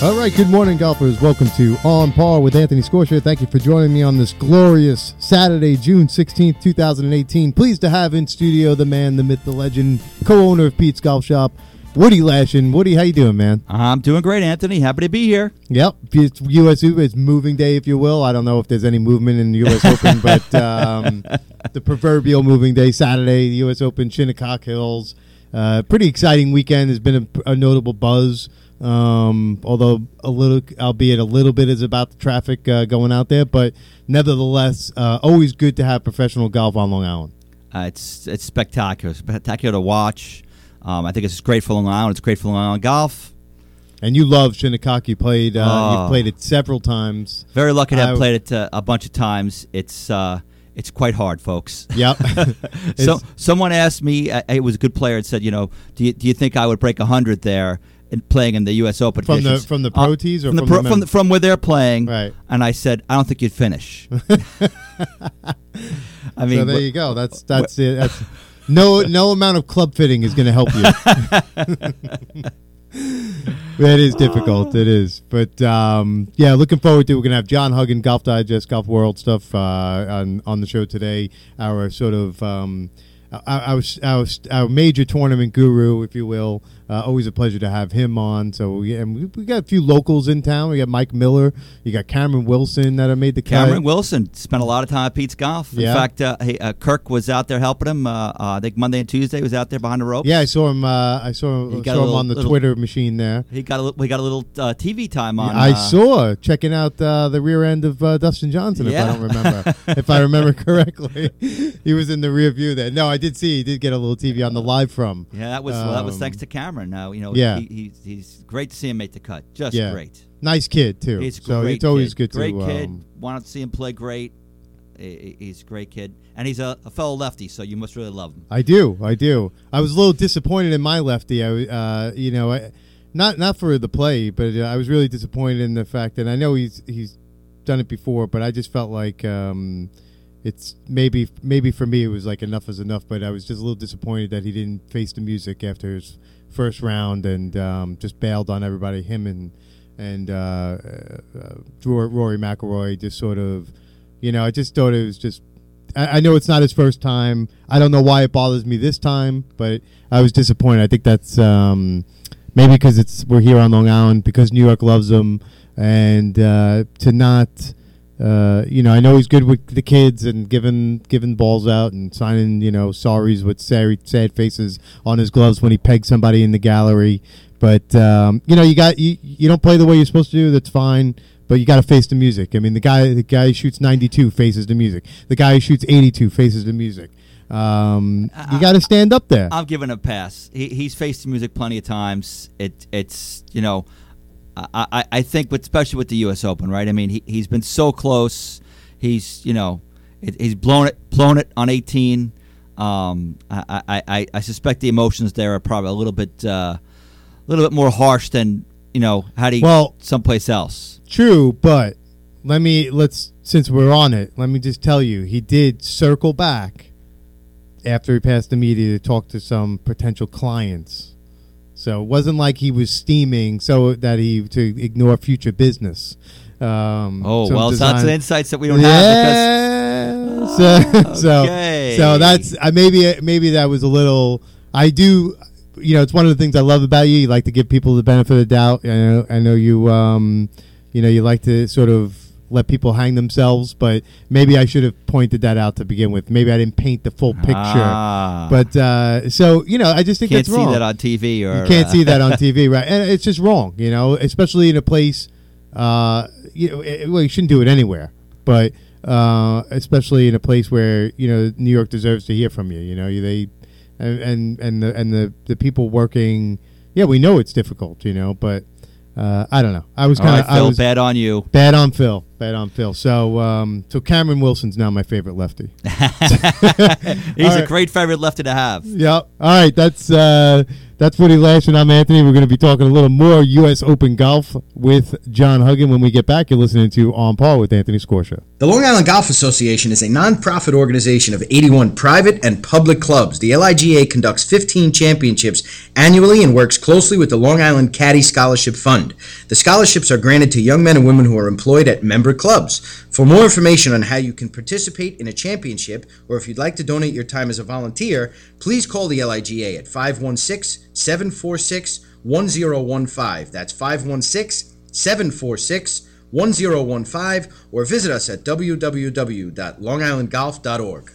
All right, good morning, golfers. Welcome to On Par with Anthony Scorsia. Thank you for joining me on this glorious Saturday, June 16th, 2018. Pleased to have in studio the man, the myth, the legend, co-owner of Pete's Golf Shop, Woody Lashin. Woody, how you doing, man? I'm doing great, Anthony. Happy to be here. Yep. It's U.S. Open. It's moving day, if you will. I don't know if there's any movement in the U.S. Open, but the proverbial moving day, Saturday, the U.S. Open, Shinnecock Hills. Pretty exciting weekend. There's been a notable buzz. Albeit a little bit is about the traffic going out there, but nevertheless, always good to have professional golf on Long Island. It's spectacular to watch. I think it's great for Long Island. It's great for Long Island golf. And you love Shinnecock. You played. You've played it several times. Very lucky to have played it a bunch of times. It's quite hard, folks. Yep. So someone asked me, it was a good player, and said, do you think I would break 100 there? Playing in the U.S. Open from the pro tees or from where they're playing, right? And I said, I don't think you'd finish. I mean, so there you go. That's it. That's no amount of club fitting is going to help you. It is difficult. It is, but yeah, looking forward to. We're going to have John Huggin, Golf Digest, Golf World stuff on the show today. Our sort of our major tournament guru, if you will. Always a pleasure to have him on. So we got a few locals in town. We got Mike Miller. You got Cameron Wilson that have made the cut. Cameron Wilson spent a lot of time at Pete's Golf. In fact, Kirk was out there helping him. I think Monday and Tuesday he was out there behind the ropes. Yeah, I saw him. I saw him on the Twitter machine there. We got a little TV time on. I saw checking out the rear end of Dustin Johnson. If I don't remember, if I remember correctly, he was in the rear view there. No, I did see he did get a little TV on the live from. Yeah, that was thanks to Cameron. Now he's great to see him make the cut. Just great. Nice kid too. It's always good. Great kid. Wanted to see him play great. He's a great kid, and he's a fellow lefty, so you must really love him. I do. I was a little disappointed in my lefty. Not for the play, but I was really disappointed in the fact that I know he's done it before, but I just felt like it's maybe for me it was like enough is enough. But I was just a little disappointed that he didn't face the music after his first round and just bailed on everybody. Him and Rory McIlroy just sort of, I just thought it was just. I know it's not his first time. I don't know why it bothers me this time, but I was disappointed. I think that's maybe because we're here on Long Island, because New York loves him, and to not. I know he's good with the kids and giving balls out and signing, sorries with sad faces on his gloves when he pegs somebody in the gallery. But you don't play the way you're supposed to do. That's fine, but you got to face the music. I mean, the guy who shoots 92 faces the music. The guy who shoots 82 faces the music. You got to stand up there. I'm giving a pass. He's faced the music plenty of times. It's. I think, especially with the U.S. Open, right? I mean, he's been so close. He's he's blown it on 18. I suspect the emotions there are probably a little bit more harsh than had he someplace else. True, but since we're on it, let me just tell you, he did circle back after he passed the media to talk to some potential clients. So it wasn't like he was steaming so that to ignore future business. It's lots of insights that we don't have. So that's maybe that was a little. I do, it's one of the things I love about you. You like to give people the benefit of the doubt. I know you. You like to sort of let people hang themselves, but maybe I should have pointed that out to begin with. Maybe I didn't paint the full picture. But I just think that's wrong. Can't see that on TV. You can't see that on TV, right? And it's just wrong, especially in a place, you shouldn't do it anywhere, but especially in a place where, New York deserves to hear from you, they and the people working, we know it's difficult, but I don't know. I was Phil, bad on you. Bad on Phil. Bet on Phil. So Cameron Wilson's now my favorite lefty. He's a great favorite lefty to have. Yep. All right, that's Woody Lash, and I'm Anthony. We're going to be talking a little more U.S. Open golf with John Huggin when we get back. You're listening to On Par with Anthony Scorsia. The Long Island Golf Association is a non-profit organization of 81 private and public clubs. The LIGA conducts 15 championships annually and works closely with the Long Island Caddy Scholarship Fund. The scholarships are granted to young men and women who are employed at member clubs. For more information on how you can participate in a championship, or if you'd like to donate your time as a volunteer, please call the LIGA at 516-746-1015. That's 516-746-1015, or visit us at www.longislandgolf.org.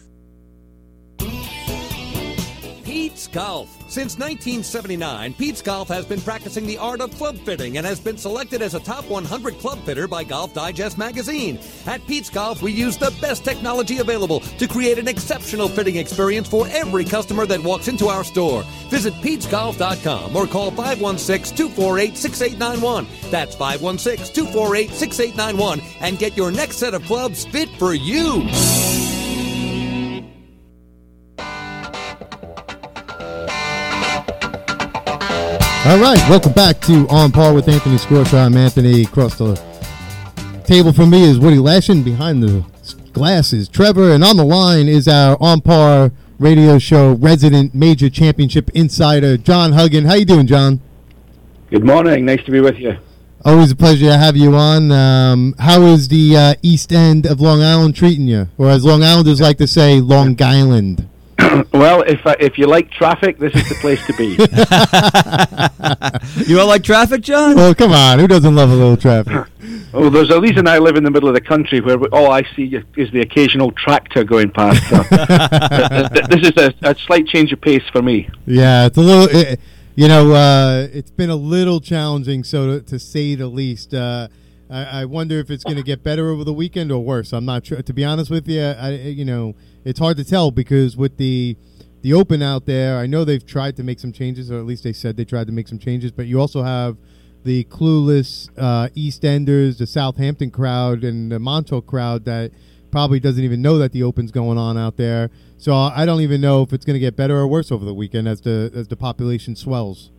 Pete's Golf. Since 1979, Pete's Golf has been practicing the art of club fitting and has been selected as a top 100 club fitter by Golf Digest magazine. At Pete's Golf, we use the best technology available to create an exceptional fitting experience for every customer that walks into our store. Visit PetesGolf.com or call 516-248-6891. That's 516-248-6891 and get your next set of clubs fit for you. All right, welcome back to On Par with Anthony Scorsia. I'm Anthony. Across the table from me is Woody Lashin. Behind the glass is Trevor. And on the line is our On Par radio show resident major championship insider, John Huggin. How you doing, John? Good morning. Nice to be with you. Always a pleasure to have you on. How is the East End of Long Island treating you? Or as Long Islanders like to say, Long Island. Well, if you like traffic, this is the place to be. You don't like traffic, John? Well, come on. Who doesn't love a little traffic? Oh, there's a reason I live in the middle of the country where all I see is the occasional tractor going past. So. This is a slight change of pace for me. Yeah, it's a little, it's been a little challenging, so to say the least. I wonder if it's going to get better over the weekend or worse. I'm not sure. To be honest with you, it's hard to tell because with the Open out there, I know they've tried to make some changes, or at least they said they tried to make some changes, but you also have the clueless East Enders, the Southampton crowd, and the Montauk crowd that probably doesn't even know that the Open's going on out there. So I don't even know if it's going to get better or worse over the weekend as the population swells.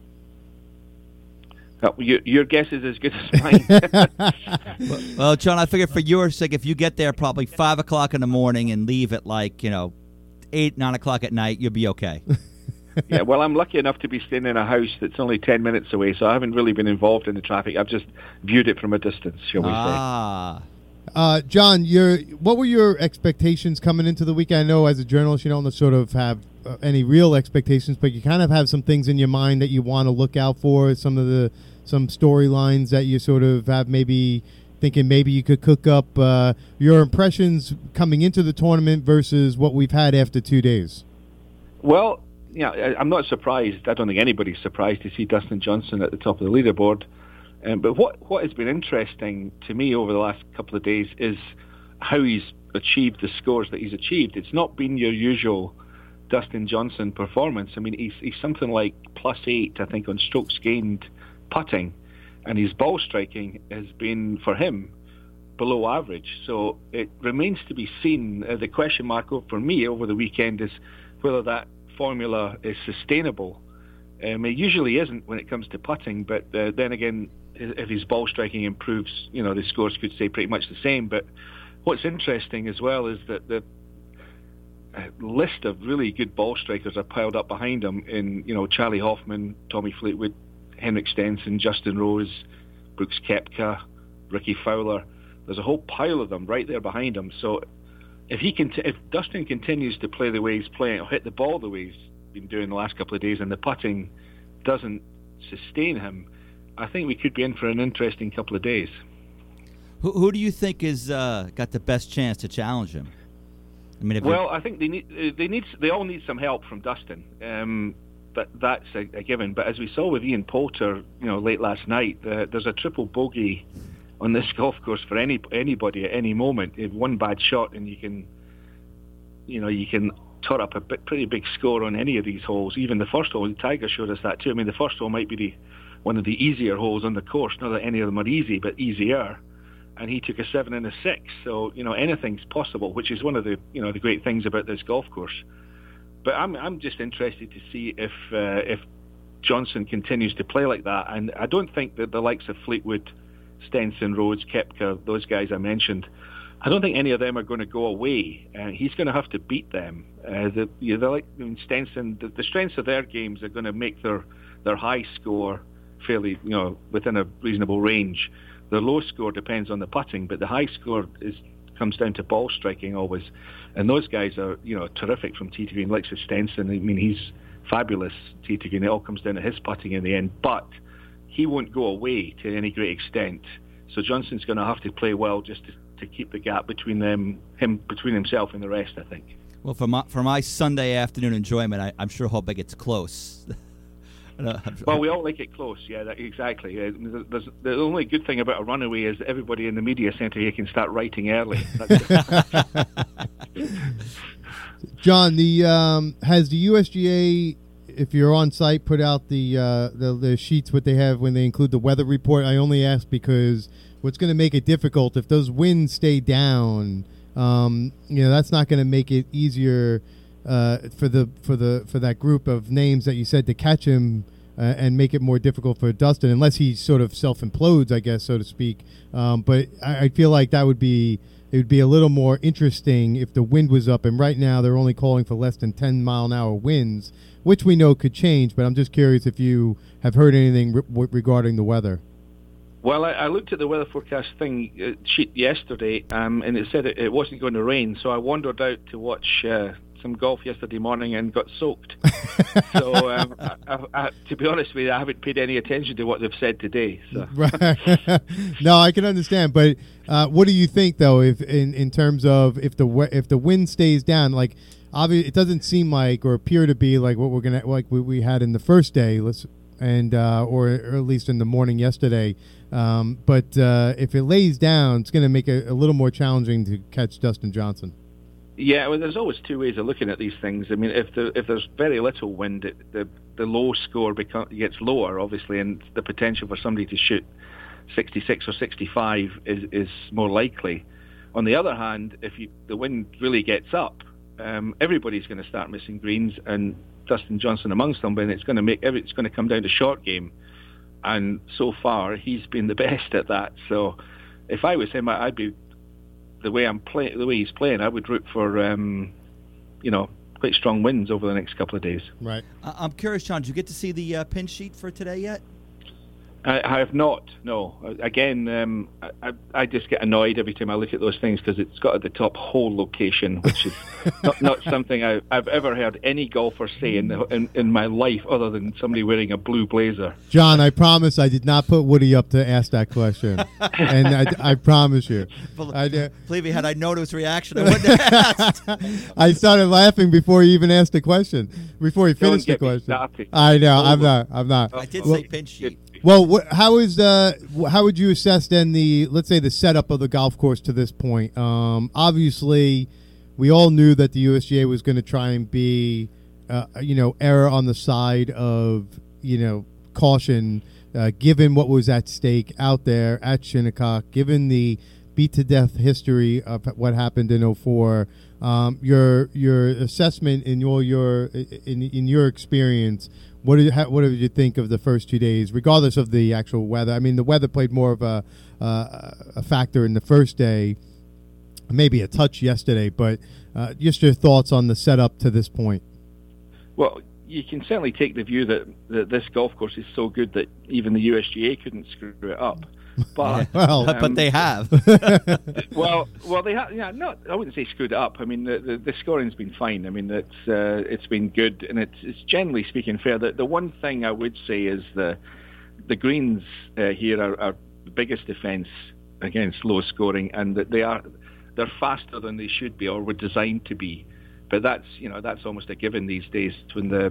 Your guess is as good as mine. Well, John, I figure for your sake, if you get there probably 5 o'clock in the morning and leave at 8, 9 o'clock at night, you'll be okay. Yeah, well, I'm lucky enough to be staying in a house that's only 10 minutes away, so I haven't really been involved in the traffic. I've just viewed it from a distance, shall we say. John, what were your expectations coming into the weekend? I know as a journalist you don't sort of have any real expectations, but you kind of have some things in your mind that you want to look out for, some storylines that you sort of have maybe thinking maybe you could cook up. Your impressions coming into the tournament versus what we've had after 2 days. Well, I'm not surprised. I don't think anybody's surprised to see Dustin Johnson at the top of the leaderboard. But what has been interesting to me over the last couple of days is how he's achieved the scores that he's achieved. It's not been your usual Dustin Johnson performance. I mean, he's something like +8, I think, on strokes gained putting, and his ball striking has been, for him, below average. So it remains to be seen. The question mark for me over the weekend is whether that formula is sustainable. It usually isn't when it comes to putting, but then again, if his ball striking improves, the scores could stay pretty much the same. But what's interesting as well is that the list of really good ball strikers are piled up behind him in, Charlie Hoffman, Tommy Fleetwood, Henrik Stenson, Justin Rose, Brooks Koepka, Ricky Fowler. There's a whole pile of them right there behind him. So if Dustin continues to play the way he's playing, or hit the ball the way he's been doing the last couple of days, and the putting doesn't sustain him, I think we could be in for an interesting couple of days. Who do you think is got the best chance to challenge him? I mean, I think they all need some help from Dustin, but that's a given. But as we saw with Ian Poulter, late last night, there's a triple bogey on this golf course for anybody at any moment. If one bad shot and you can tot up a pretty big score on any of these holes. Even the first hole, Tiger showed us that too. I mean, the first hole might be one of the easier holes on the course. Not that any of them are easy, but easier. and he took a 7 and a 6. So anything's possible, which is one of the the great things about this golf course. But I'm just interested to see if Johnson continues to play like that, and I don't think that the likes of Fleetwood, Stenson, Rhodes, Koepka, those guys I mentioned, I don't think any of them are going to go away. He's going to have to beat them. Stenson, the strengths of their games are going to make their high score fairly, within a reasonable range. The low score depends on the putting, but the high score comes down to ball striking always. And those guys are, terrific from tee to green. Like Stenson, I mean, he's fabulous tee to green. It all comes down to his putting in the end, but he won't go away to any great extent. So Johnson's going to have to play well just to keep the gap between between himself and the rest, I think. Well, for my Sunday afternoon enjoyment, I'm sure hope it gets close. Well, we all like it close, yeah, exactly. The only good thing about a runaway is that everybody in the media centre here can start writing early. John, has the USGA, if you're on site, put out the sheets what they have when they include the weather report? I only ask because what's going to make it difficult if those winds stay down. That's not going to make it easier for that group of names that you said to catch him and make it more difficult for Dustin, unless he sort of self-implodes, I guess, so to speak. But I feel like it would be a little more interesting if the wind was up. And right now they're only calling for less than 10-mile-an-hour winds, which we know could change. But I'm just curious if you have heard anything regarding the weather. Well, I looked at the weather forecast sheet yesterday, and it said it wasn't going to rain. So I wandered out to watch some golf yesterday morning and got soaked. So to be honest with you, I haven't paid any attention to what they've said today. So. Right. No, I can understand. But what do you think, though, if in terms of if the wind stays down, like obviously it doesn't seem like or appear to be like what we had in the first day, or at least in the morning yesterday. But if it lays down, it's going to make it a little more challenging to catch Dustin Johnson. Yeah, well, there's always two ways of looking at these things. I mean, if there's very little wind, the low score gets lower, obviously, and the potential for somebody to shoot 66 or 65 is more likely. On the other hand, if the wind really gets up, everybody's going to start missing greens, and Dustin Johnson amongst them, and it's going to come down to short game. And so far, he's been the best at that. So, if I was him, I'd be the way he's playing. I would root for quite strong winds over the next couple of days. Right. I'm curious, John. Did you get to see the pin sheet for today yet? I have not. No. Again, I just get annoyed every time I look at those things because it's got at the top hole location, which is not something I've ever heard any golfer say in my life, other than somebody wearing a blue blazer. John, I promise I did not put Woody up to ask that question, and I promise you. Believe me, had I known his reaction, I wouldn't have asked. I started laughing before he even asked the question. Before he finished the question. I know. I'm not. I did say pin sheet. Well, how would you assess then let's say the setup of the golf course to this point? Obviously, we all knew that the USGA was going to try and be, err on the side of, caution, given what was at stake out there at Shinnecock, given the beat to death history of what happened in 2004. Your assessment in your experience. What did you think of the first 2 days, regardless of the actual weather? I mean, the weather played more of a factor in the first day, maybe a touch yesterday, but just your thoughts on the setup to this point. Well, you can certainly take the view that this golf course is so good that even the USGA couldn't screw it up. But but they have. well, they have. Yeah, I wouldn't say screwed it up. I mean, the scoring's been fine. I mean, it's been good, and it's generally speaking fair. The one thing I would say is the greens here are the biggest defence against low scoring, and that they're faster than they should be or were designed to be. But that's almost a given these days. When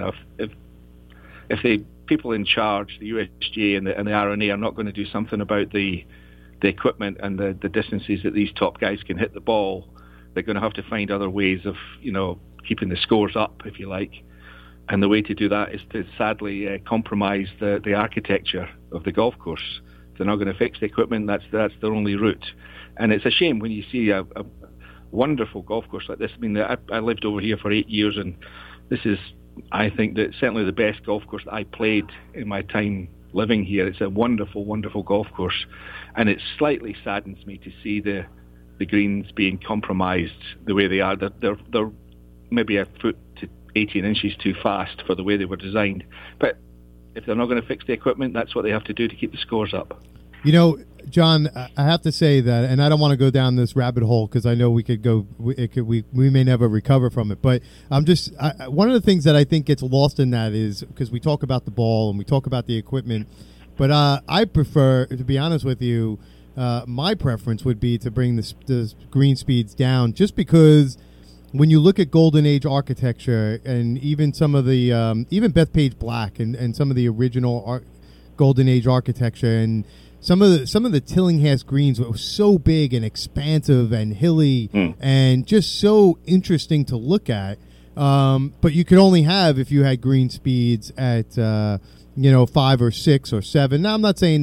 if the people in charge, the USGA and the R&A, are not going to do something about the equipment and the distances that these top guys can hit the ball, they're going to have to find other ways of keeping the scores up, if you like. And the way to do that is to sadly compromise the architecture of the golf course. they're not going to fix the equipment, that's their only route. And it's a shame when you see a wonderful golf course like this. I mean, I lived over here for 8 years, and this is, I think, that certainly the best golf course that I played in my time living here. It's a wonderful, wonderful golf course, and it slightly saddens me to see the greens being compromised the way they are. They're maybe a foot to 18 inches too fast for the way they were designed. But if they're not going to fix the equipment, that's what they have to do to keep the scores up. You know, John, I have to say that, and I don't want to go down this rabbit hole because I know we may never recover from it. But one of the things that I think gets lost in that is because we talk about the ball and we talk about the equipment, but I prefer, to be honest with you, my preference would be to bring the green speeds down, just because when you look at Golden Age architecture and even some of the even Bethpage Black and some of the original Golden Age architecture and some of the Tillinghast greens were so big and expansive and hilly and just so interesting to look at. But you could only have if you had green speeds at 5 or 6 or 7. Now I'm not saying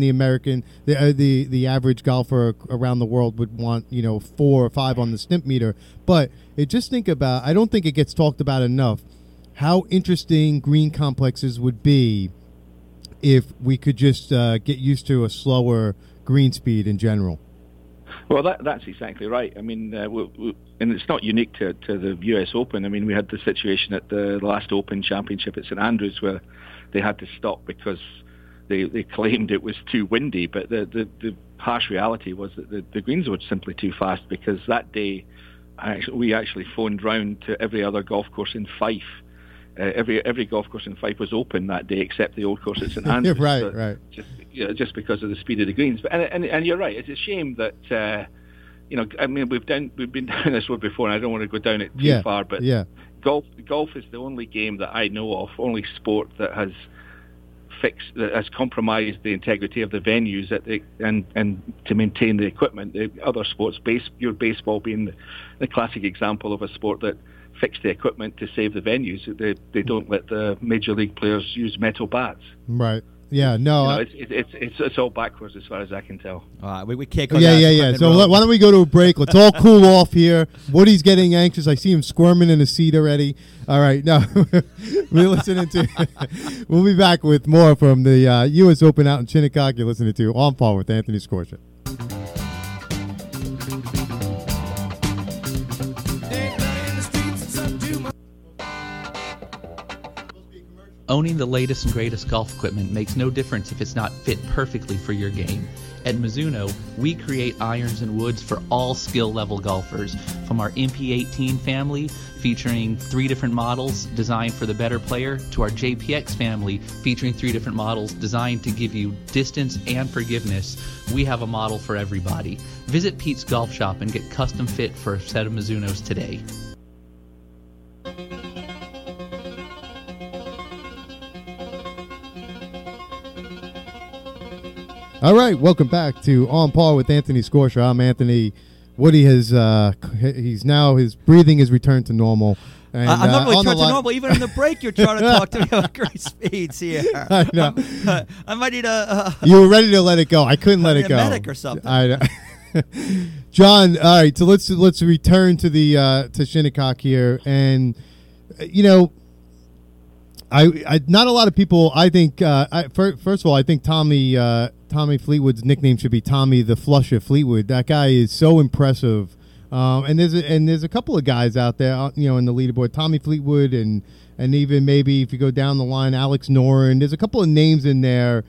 the average golfer around the world would want 4 or 5 on the stimp meter, but I don't think it gets talked about enough how interesting green complexes would be if we could just get used to a slower green speed in general. Well, that's exactly right. I mean, and it's not unique to the U.S. Open. I mean, we had the situation at the last Open Championship at St Andrews where they had to stop because they claimed it was too windy, but the harsh reality was that the greens were simply too fast, because that day we actually phoned round to every other golf course in Fife. Every golf course in Fife was open that day except the old course at St Andrews. Right. Just because of the speed of the greens. But and you're right. It's a shame that I mean we've been down this road before, and I don't want to go down it too far. But golf is the only game that I know of, only sport that has compromised the integrity of the venues and to maintain the equipment. The other sports, your baseball being the classic example of a sport that fix the equipment to save the venues. They don't let the major league players use metal bats. Right. Yeah. No. It's all backwards as far as I can tell. We can't go. Yeah. So why don't we go to a break? Let's all cool off here. Woody's getting anxious. I see him squirming in his seat already. All right. No, we're listening to. We'll be back with more from the U.S. Open out in Shinnecock. You're listening to On Par with Anthony Scorsia. Owning the latest and greatest golf equipment makes no difference if it's not fit perfectly for your game. At Mizuno, we create irons and woods for all skill level golfers, from our MP18 family featuring 3 different models designed for the better player to our JPX family featuring 3 different models designed to give you distance and forgiveness. We have a model for everybody. Visit Pete's Golf Shop and get custom fit for a set of Mizunos today. All right, welcome back to On Par with Anthony Scorsia. I'm Anthony. Woody has his breathing has returned to normal. And, I'm not really returned to normal. Even in the break, you're trying to talk to me about great speeds here. I know. I might need a. You were ready to let it go. I couldn't let it go. A medic or something. John. All right, so let's return to the to Shinnecock here, and I not a lot of people. I think first of all, I think Tommy Fleetwood's nickname should be Tommy the Flusher Fleetwood. That guy is so impressive, and there's a couple of guys out there, in the leaderboard. Tommy Fleetwood and even maybe if you go down the line, Alex Noren. There's a couple of names in there.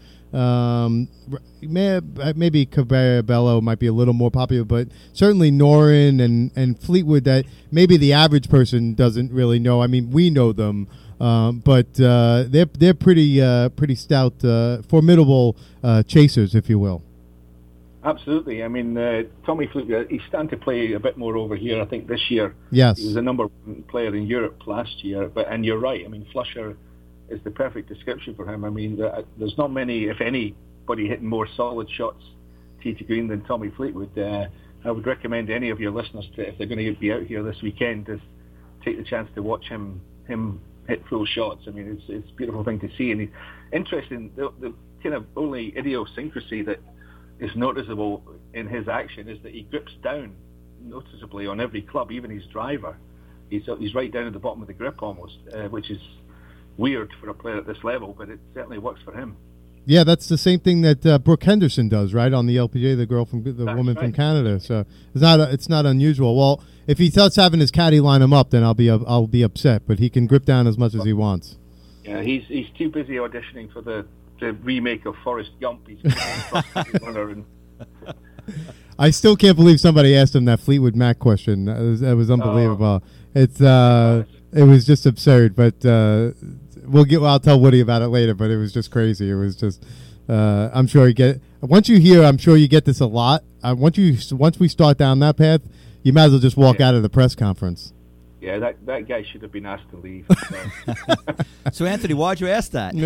Maybe Cabello might be a little more popular, but certainly Noren and Fleetwood that maybe the average person doesn't really know. I mean, we know them. But they're pretty stout, formidable chasers, if you will. Absolutely. I mean, Tommy Fleetwood, he's starting to play a bit more over here, I think, this year. Yes. He was a number 1 player in Europe last year. And you're right. I mean, Flusher is the perfect description for him. I mean, there's not many, if anybody, hitting more solid shots tee to green than Tommy Fleetwood. I would recommend any of your listeners if they're going to be out here this weekend, to take the chance to watch him hit full shots. I mean, it's a beautiful thing to see. And interesting, the kind of only idiosyncrasy that is noticeable in his action is that he grips down noticeably on every club, even his driver. He's right down at the bottom of the grip almost, which is weird for a player at this level, but it certainly works for him. Yeah, that's the same thing that Brooke Henderson does, right, on the LPGA, the woman from Canada. So it's not unusual. Well, if he starts having his caddy line him up, then I'll be upset. But he can grip down as much as he wants. Yeah, he's too busy auditioning for the remake of Forrest Gump. He's runner and. I still can't believe somebody asked him that Fleetwood Mac question. That was unbelievable. It was just absurd. But I'll tell Woody about it later. But it was just crazy. It was just. I'm sure you get. Once you hear, I'm sure you get this a lot. Once we start down that path, you might as well just walk out of the press conference. Yeah, that guy should have been asked to leave. So, Anthony, why'd you ask that?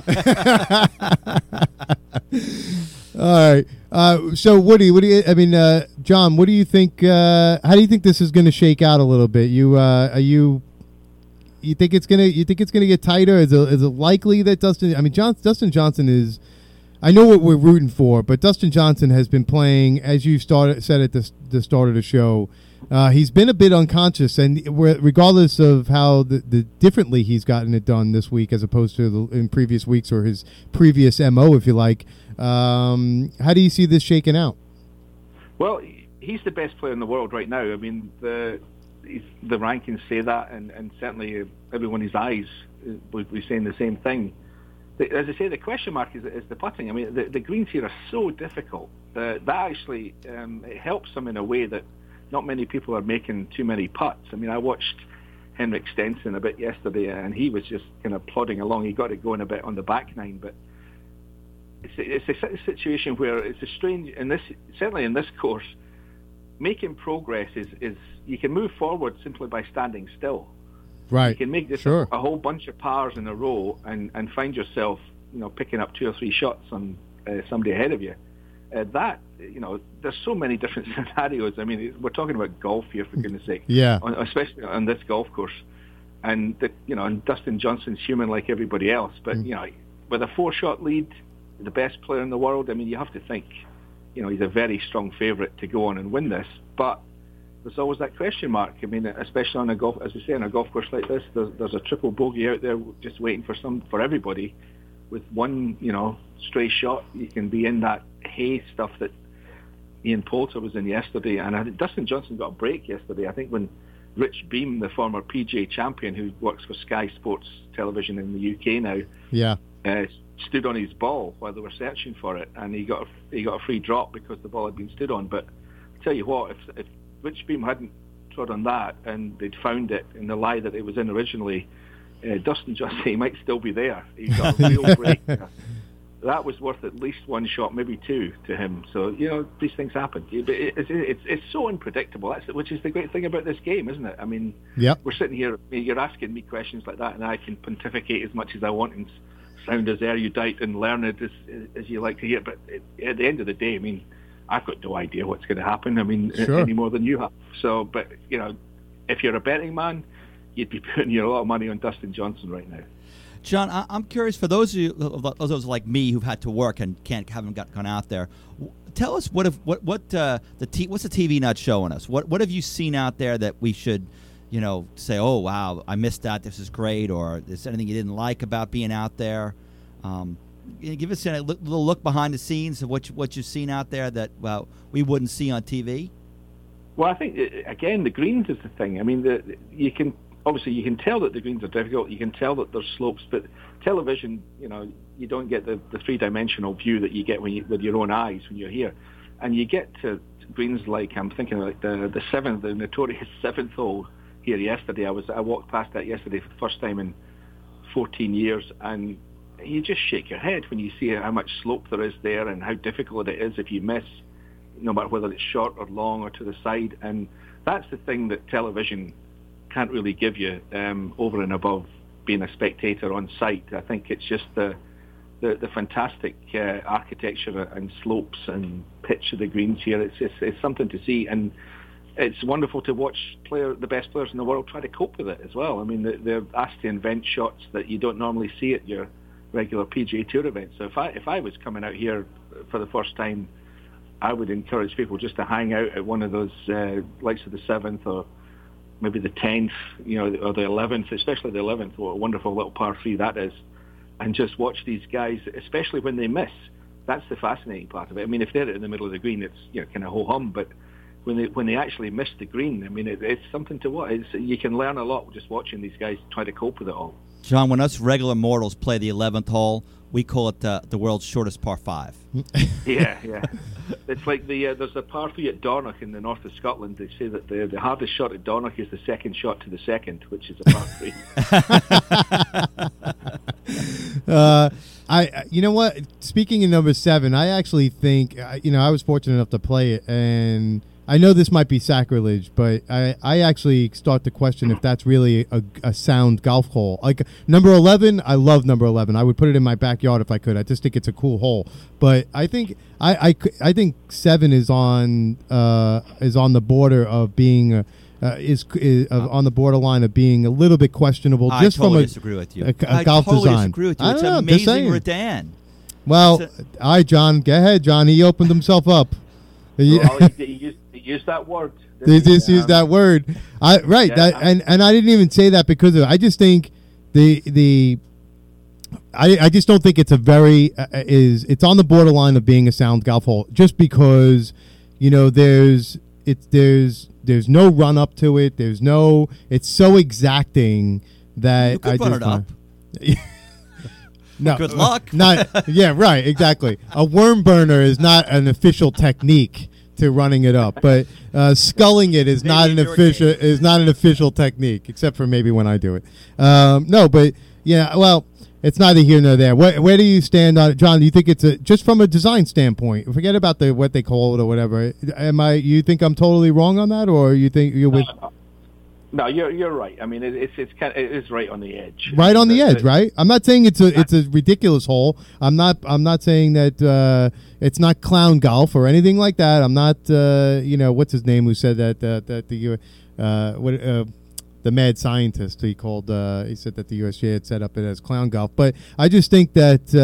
All right. So, Woody, John, what do you think? How do you think this is going to shake out a little bit? You think it's gonna get tighter? Is it likely that Dustin Johnson is? I know what we're rooting for, but Dustin Johnson has been playing, as you said at the start of the show. He's been a bit unconscious, and regardless of how the differently he's gotten it done this week as opposed to in previous weeks or his previous MO, if you like. How do you see this shaking out? Well, he's the best player in the world right now. I mean, the rankings say that, and certainly everyone in his eyes would be saying the same thing. As I say, the question mark is the putting. I mean, the greens here are so difficult that actually it helps him in a way that not many people are making too many putts. I mean, I watched Henrik Stenson a bit yesterday, and he was just kind of plodding along. He got it going a bit on the back nine, but it's a situation where it's a strange. Certainly in this course, making progress is you can move forward simply by standing still. Right. You can make this a whole bunch of pars in a row and find yourself, picking up 2 or 3 shots on somebody ahead of you. There's so many different scenarios. I mean, we're talking about golf here, for goodness sake. Yeah. Especially on this golf course. And, and Dustin Johnson's human like everybody else. But, with a 4-shot lead, the best player in the world, I mean, you have to think, he's a very strong favourite to go on and win this. But there's always that question mark. I mean, especially on a golf course like this, there's a triple bogey out there just waiting for everybody. With one, stray shot, you can be in that hay stuff that Ian Poulter was in yesterday. And Dustin Johnson got a break yesterday. I think when Rich Beem, the former PGA champion who works for Sky Sports Television in the UK now, stood on his ball while they were searching for it, and he got a free drop because the ball had been stood on. But I'll tell you what, if Rich Beem hadn't trod on that and they'd found it in the lie that it was in originally, Dustin Johnson, he might still be there. He got a real break. That was worth at least 1 shot, maybe 2 to him. So, these things happen. It's so unpredictable, which is the great thing about this game, isn't it? I mean, We're sitting here, you're asking me questions like that, and I can pontificate as much as I want and sound as erudite and learned as you like to hear. But at the end of the day, I mean, I've got no idea what's going to happen. I mean, any more than you have. So, but, if you're a betting man, you'd be putting a lot of money on Dustin Johnson right now. John, I'm curious, for those of like me who've had to work and haven't gone out there, tell us what's the TV not showing us? What have you seen out there that we should, say, oh wow, I missed that. This is great, or is there anything you didn't like about being out there? Give us a little look behind the scenes of what you've seen out there that we wouldn't see on TV. Well, I think again the greens is the thing. I mean, you can tell that the greens are difficult. You can tell that there's slopes, but television, you don't get the 3-dimensional view that you get with your own eyes when you're here, and you get to greens like I'm thinking like the notorious 7th hole here yesterday. I walked past that yesterday for the first time in 14 years, and you just shake your head when you see how much slope there is there and how difficult it is if you miss, no matter whether it's short or long or to the side. And that's the thing that television can't really give you over and above being a spectator on site. I think it's just the fantastic architecture and slopes and pitch of the greens here. It's something to see, and it's wonderful to watch the best players in the world try to cope with it as well. I mean, they're asked to invent shots that you don't normally see at your regular PGA Tour events. So if I was coming out here for the first time I would encourage people just to hang out at one of those likes of the 7th or maybe the 10th, or the 11th, especially the 11th. What a wonderful little par 3 that is. And just watch these guys, especially when they miss. That's the fascinating part of it. I mean, if they're in the middle of the green, it's kind of ho-hum, but when they actually miss the green, I mean, it's something to watch. You can learn a lot just watching these guys try to cope with it all. John, when us regular mortals play the 11th hole, we call it the world's shortest par 5. Yeah. It's like there's a par 3 at Dornoch in the north of Scotland. They say that the hardest shot at Dornoch is the second shot to the second, which is a par 3. You know what? Speaking of number 7, I actually think I was fortunate enough to play it, and I know this might be sacrilege, but I actually start to question if that's really a sound golf hole. Like number 11, I love number 11. I would put it in my backyard if I could. I just think it's a cool hole. But I think I think 7 is on the border of being on the borderline of being a little bit questionable. I just totally from disagree with you. a golf totally design. disagree with you. It's I'm just amazing, saying. Redan. Well, all right, John. Go ahead, John. He opened himself up. Well, he used that word. They just used that word. Right. Yeah, and I didn't even say that because of it. I just think I just don't think it's a very it's on the borderline of being a sound golf hole just because there's no run up to it. It's so exacting that You could I run just it up. No, Good luck. Yeah, right, exactly. A worm burner is not an official technique to running it up, but sculling it is not an official technique, except for maybe when I do it. No, but yeah, well, it's neither here nor there. Where do you stand on it, John? Do you think it's just from a design standpoint? Forget about what they call it or whatever. You think I'm totally wrong on that, or you think you're with? No, you're right. I mean, it is right on the edge. Right on the edge, right? I'm not saying it's a ridiculous hole. I'm not saying that it's not clown golf or anything like that. I'm not what's his name who said that the mad scientist he said that the USGA had set up it as clown golf. But I just think that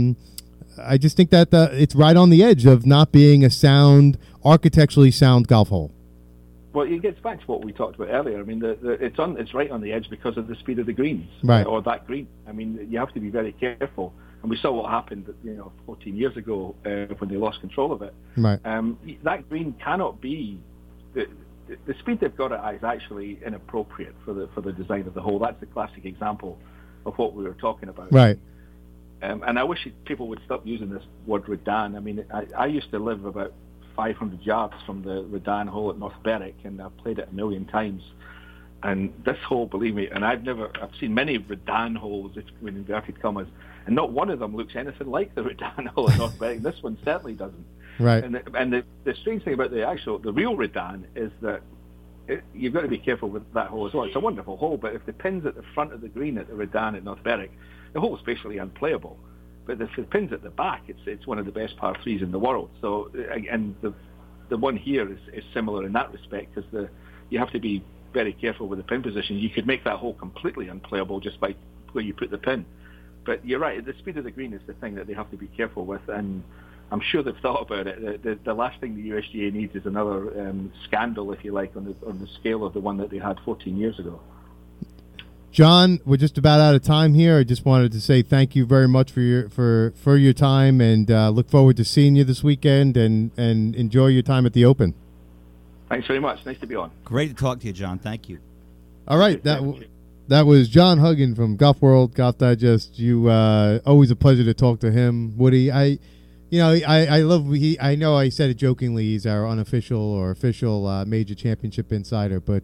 it's right on the edge of not being a architecturally sound golf hole. Well, it gets back to what we talked about earlier. I mean, it's right on the edge because of the speed of the greens, right? Or that green. I mean, you have to be very careful. And we saw what happened, 14 years ago when they lost control of it. Right. That green cannot be the speed they've got it is actually inappropriate for the design of the hole. That's the classic example of what we were talking about. Right. And I wish people would stop using this word Redan. I mean, I used to live about 500 yards from the Redan hole at North Berwick, and I've played it a million times. And this hole, believe me, and I've seen many Redan holes, in inverted commas, and not one of them looks anything like the Redan hole at North Berwick. This one certainly doesn't. Right. And the strange thing about the real Redan is that you've got to be careful with that hole as well. It's a wonderful hole, but if the pin's at the front of the green at the Redan at North Berwick, the hole is basically unplayable. But if the pin's at the back, it's one of the best par 3s in the world. So, and the one here is similar in that respect, because you have to be very careful with the pin position. You could make that hole completely unplayable just by where you put the pin. But you're right, the speed of the green is the thing that they have to be careful with, and I'm sure they've thought about it. The last thing the USGA needs is another scandal, if you like, on the scale of the one that they had 14 years ago. John, we're just about out of time here. I just wanted to say thank you very much for your time, and look forward to seeing you this weekend, and enjoy your time at the Open. Thanks very much. Nice to be on. Great to talk to you, John. Thank you. All right, that was John Huggan from Golf World Golf Digest. Always a pleasure to talk to him, Woody. I love. I know I said it jokingly. He's our unofficial or official major championship insider, but.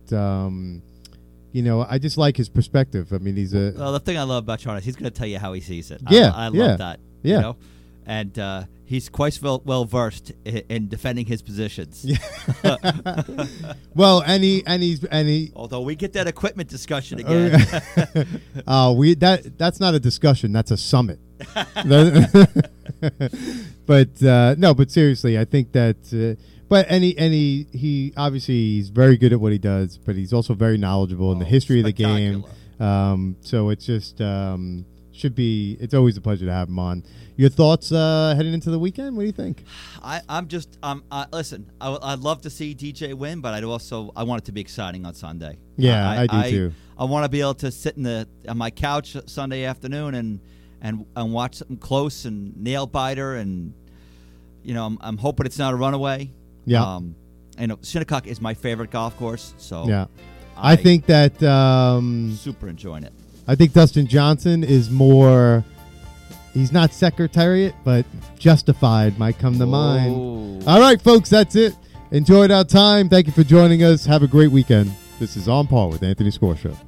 I just like his perspective. I mean, Well, the thing I love about John is he's going to tell you how he sees it. Yeah, I love that. Yeah. And he's quite well versed in defending his positions. Yeah. Well, and he. Although we get that equipment discussion again. That's not a discussion. That's a summit. But but seriously, I think that. But he obviously he's very good at what he does, but he's also very knowledgeable in the history of the game. So it's just It's always a pleasure to have him on. Your thoughts heading into the weekend? What do you think? Listen, I'd love to see DJ win, but I want it to be exciting on Sunday. Yeah, I do too. I want to be able to sit on my couch Sunday afternoon and watch something close and nail biter, and I'm hoping it's not a runaway. Yeah. Shinnecock is my favorite golf course, so yeah, I think that super enjoying it. I think Dustin Johnson is more. He's not Secretariat, but Justified might come to mind. All right, folks, that's it. Enjoyed our time. Thank you for joining us. Have a great weekend. This is On Par with Anthony Scorsha.